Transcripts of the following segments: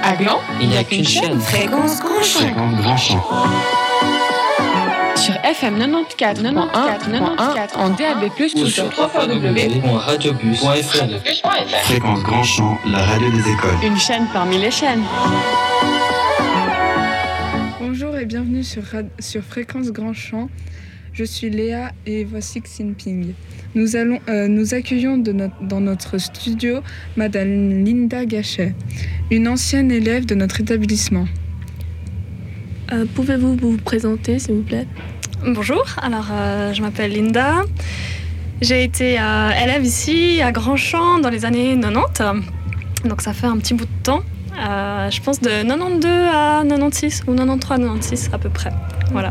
À Gland, il n'y a qu'une chaîne. Fréquence Grand Champ. Fréquence Grand Champ. Sur FM 94.1 en DAB+, ou sur www.radiobus.fr. Fréquence Grand Champ, la radio des écoles. Une chaîne parmi les chaînes. Bonjour et bienvenue sur Fréquence Grand Champ. Je suis Léa et voici Xinping. Nous accueillons dans notre studio Madame Linda Gachet, une ancienne élève de notre établissement. Pouvez-vous vous présenter, s'il vous plaît ? Bonjour, alors je m'appelle Linda. J'ai été élève ici à Grand Champ dans les années 90, donc ça fait un petit bout de temps. Je pense de 92 à 96 ou 93-96 à peu près. Voilà.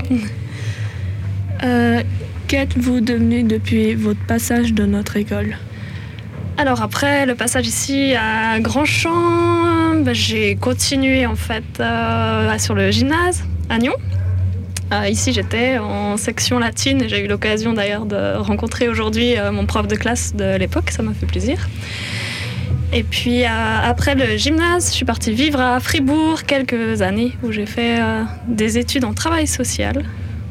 Qu'êtes-vous devenu depuis votre passage de notre école ? Alors après le passage ici à Grand Champ, j'ai continué en fait sur le gymnase à Nyon. Ici j'étais en section latine et j'ai eu l'occasion d'ailleurs de rencontrer aujourd'hui mon prof de classe de l'époque, ça m'a fait plaisir. Et puis après le gymnase, je suis partie vivre à Fribourg quelques années où j'ai fait des études en travail social.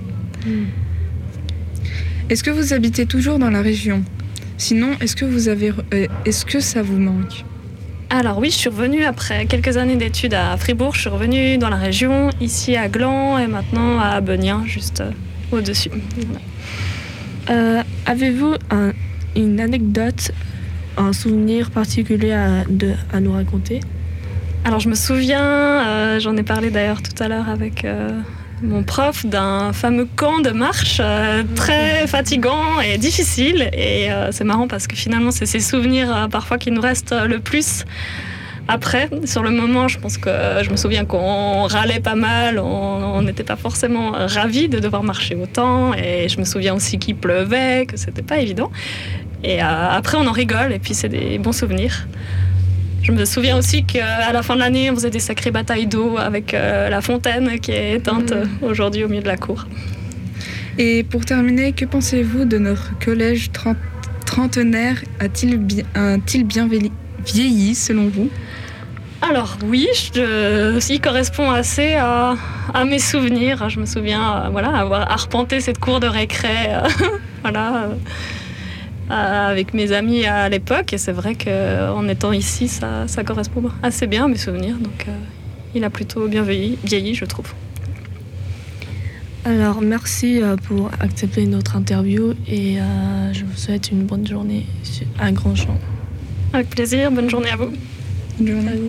Est-ce que vous habitez toujours dans la région ? Sinon, est-ce que ça vous manque ? Alors oui, je suis revenue après quelques années d'études à Fribourg. Je suis revenue dans la région, ici à Gland et maintenant à Beugnin, juste au-dessus. Avez-vous une anecdote, un souvenir particulier à nous raconter ? Alors je me souviens, j'en ai parlé d'ailleurs tout à l'heure avec mon prof, d'un fameux camp de marche très fatigant et difficile. Et c'est marrant parce que finalement, c'est ces souvenirs parfois qui nous restent le plus après. Sur le moment, je pense que je me souviens qu'on râlait pas mal, on n'était pas forcément ravis de devoir marcher autant. Et je me souviens aussi qu'il pleuvait, que c'était pas évident. Et après, on en rigole et puis c'est des bons souvenirs. Je me souviens aussi qu'à la fin de l'année, on faisait des sacrées batailles d'eau avec la fontaine qui est éteinte aujourd'hui au milieu de la cour. Et pour terminer, que pensez-vous de notre collège trentenaire ? A-t-il bien vieilli selon vous ? Alors oui, il correspond assez à mes souvenirs. Je me souviens avoir arpenté cette cour de récré. Avec mes amis à l'époque, et c'est vrai qu'en étant ici, ça correspond assez bien à mes souvenirs, donc il a plutôt bien vieilli, je trouve. Alors merci pour accepter notre interview et je vous souhaite une bonne journée à Grand Champ. Avec plaisir, bonne journée à vous. Bonne journée.